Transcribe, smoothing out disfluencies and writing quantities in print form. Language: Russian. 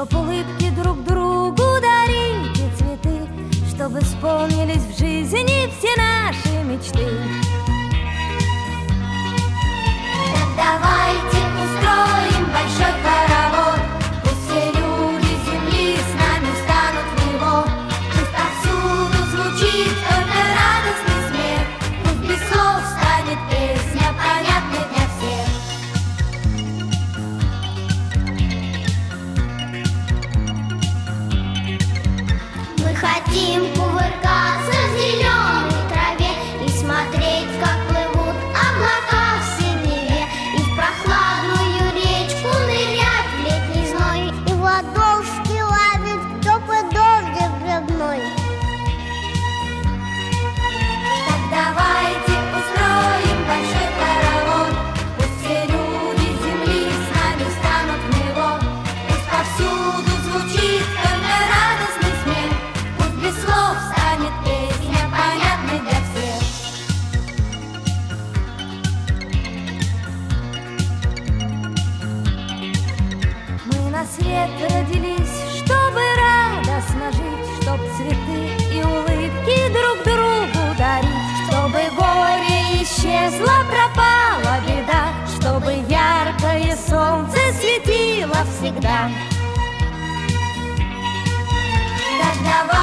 чтоб улыбки друг другу дарить и цветы, чтобы исполнились в жизни все наши мечты. Так давайте устроим большой хоровод, пусть все люди земли с нами встанут в него. Пусть повсюду звучит только радостный смех, пусть без слов станет песня понятной для всех. Мы хотим кувыркаться в зеленой траве и смотреть, как плывут облака в синеве, и в прохладную речку нырять в летний зной, и в ладошки ловить теплый дождик грибной. Так давайте устроим большой хоровод, пусть все люди земли с нами встанут в него. Пусть повсюду звучит только радостный смех, пусть без слов станет песня понятной для всех. Мы на свет родились, чтобы радостно жить, чтоб цветы и улыбки друг другу дарить, чтобы горе исчезло, пропала беда, чтобы яркое солнце светило всегда. Так давай